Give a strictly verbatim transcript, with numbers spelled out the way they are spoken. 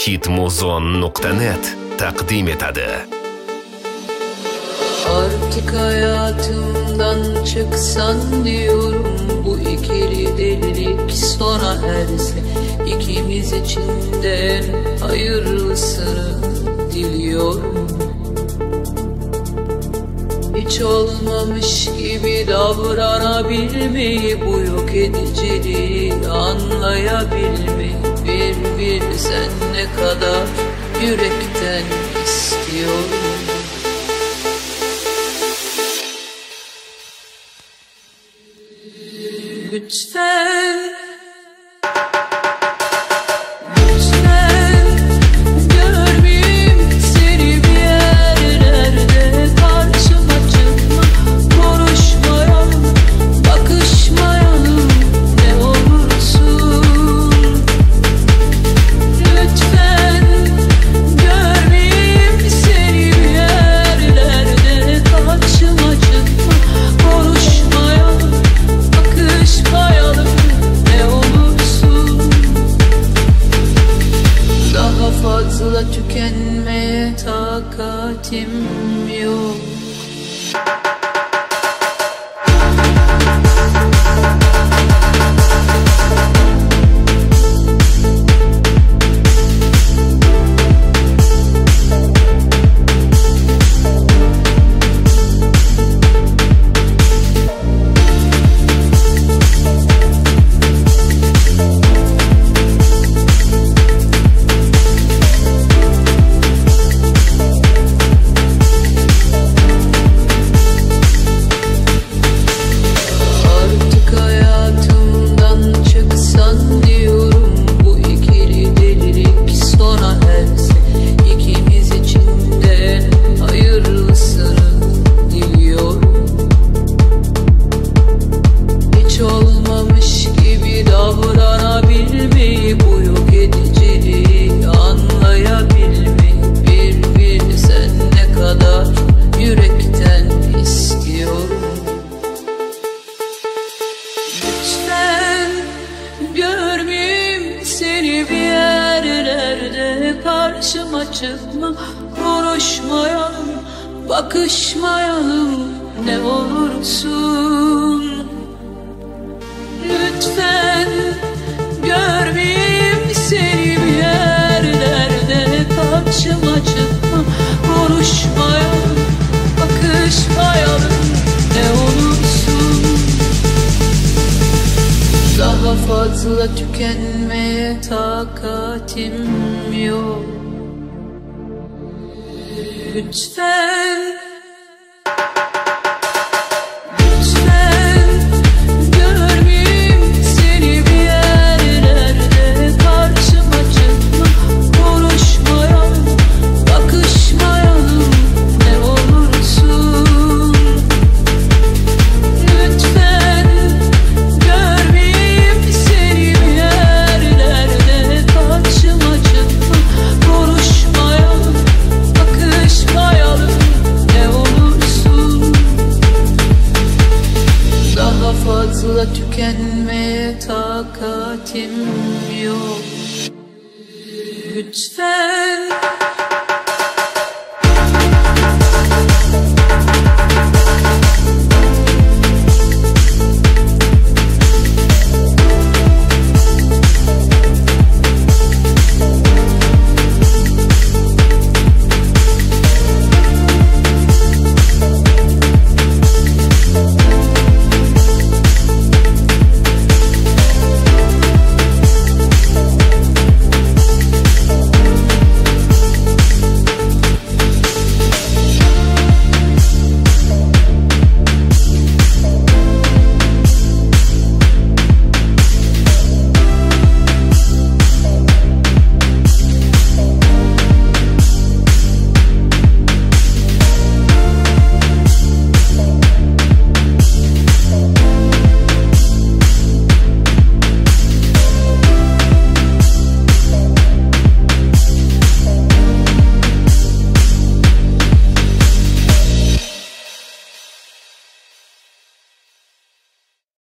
hitmuzon nokta net taqdim etadi. Artık hayatımdan çıksan diyorum, bu ikili delilik sona erse, ikimiz için de en hayırlısını diliyorum. Hiç olmamış gibi davranabilmeyi, bu yok ediciliği anlayabilmeyi, bir bir sen ne kadar yürekten istiyorum. Lütfen, lütfen görmeyeyim seni bir yerlerde, karşıma çıkma, konuşmayalım, bakışmayalım, ne olursun. Lütfen görmeyeyim seni bir yerlerde, karşıma çıkma, konuşmayalım, bakışmayalım, ne olursun. Daha fazla tükenmeye takatim yok. Karşıma çıkma, konuşmayalım, bakışmayalım, ne olursun. Lütfen görmeyeyim seni bir yerlerde, karşıma çıkma, konuşmayalım, bakışmayalım, ne olursun. Daha fazla tükenmeye takatim yok. Lütfen, lütfen görmeyeyim seni bir yerlerde, karşıma çıkma, konuşmayalım, bakışmayalım, ne olursun. Lütfen görmeyeyim seni bir yerlerde, karşıma çıkma, konuşmayalım, bakışmayalım, ne olursun. Daha fazla tükenmeye takatim yok. Lütfen.